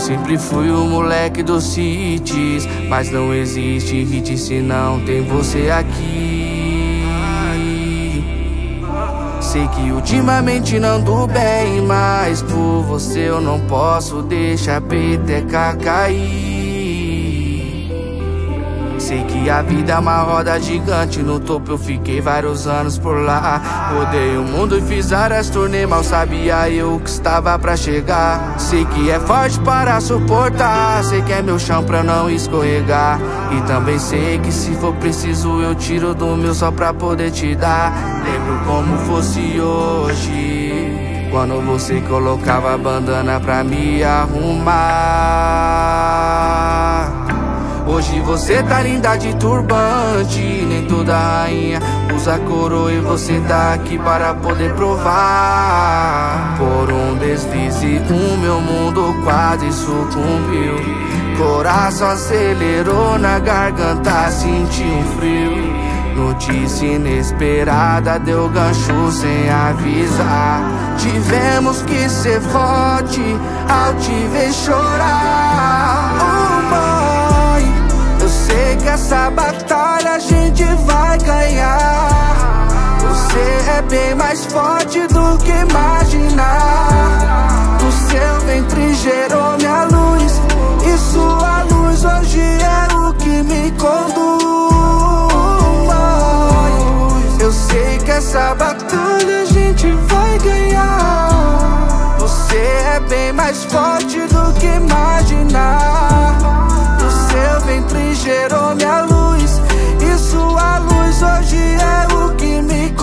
sempre fui o moleque dos hits, mas não existe hit se não tem você aqui. Sei que ultimamente não ando bem, mas por você eu não posso deixar a peteca cair. Sei que a vida é uma roda gigante, no topo eu fiquei vários anos por lá. Rodei o mundo e fiz várias turnê, mal sabia eu que estava pra chegar. Sei que é forte para suportar, sei que é meu chão pra não escorregar. E também sei que se for preciso eu tiro do meu só pra poder te dar. Lembro como fosse hoje, quando você colocava a bandana pra me arrumar. Hoje você tá linda de turbante, nem toda rainha usa coroa e você tá aqui para poder provar. Por um deslize o meu mundo quase sucumbiu, coração acelerou na garganta, senti um frio. Notícia inesperada deu gancho sem avisar. Tivemos que ser forte ao te ver chorar. Oh, mãe, eu sei que essa batalha a gente vai ganhar. Você é bem mais forte do que imaginar. O seu ventre gerou minha luz, e sua luz hoje é o que me conduz. Eu sei que essa batalha a gente vai ganhar. Você é bem mais forte do que imaginar. O seu ventre gerou minha luz, e sua luz hoje é o que me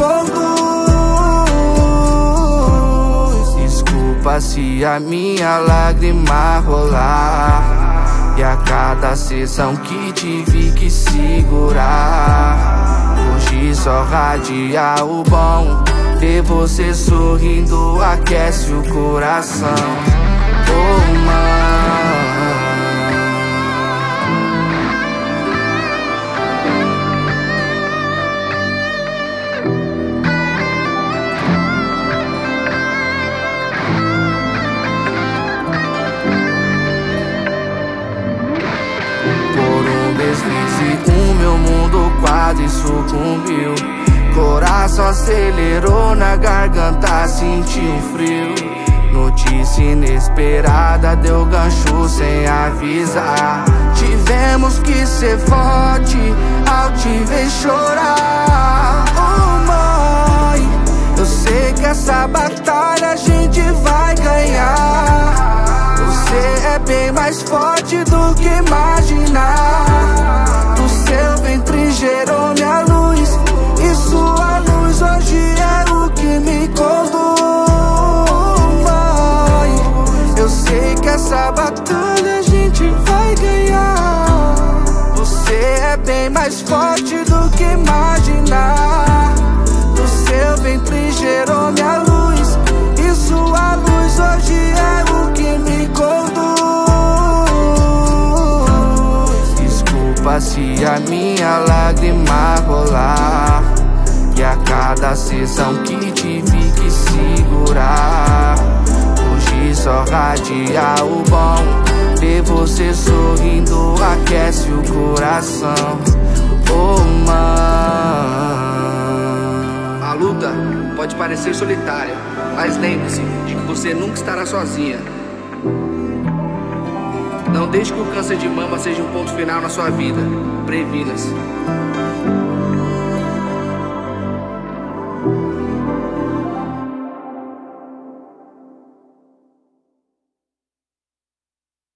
conduz. Desculpa se a minha lágrima rolar, e a cada sessão que tive que segurar. Hoje só radia o bom, ver você sorrindo aquece o coração. Oh, por um deslize o meu mundo quase sucumbiu, coração acelerou na garganta, senti um frio. Notícia inesperada deu gancho sem avisar. Tivemos que ser forte ao te ver chorar. Oh, mãe, eu sei que essa batalha a gente vai ganhar. Você é bem mais forte do que imaginar. O seu ventre gerou minha luz, e sua luz hoje é o que me conduz. Mãe, eu sei que essa batalha a gente vai ganhar. Você é bem mais forte do que imaginar. O seu ventre gerou minha luz, e sua luz hoje é o que me conduz. Desculpa se a minha lágrima rolar, e a cada sessão que tive que segurar. Hoje só radia o bom, ver você sorrindo aquece o coração. Oh, mãe. A luta pode parecer solitária, mas lembre-se de que você nunca estará sozinha. Não deixe que o câncer de mama seja um ponto final na sua vida. Previna-se.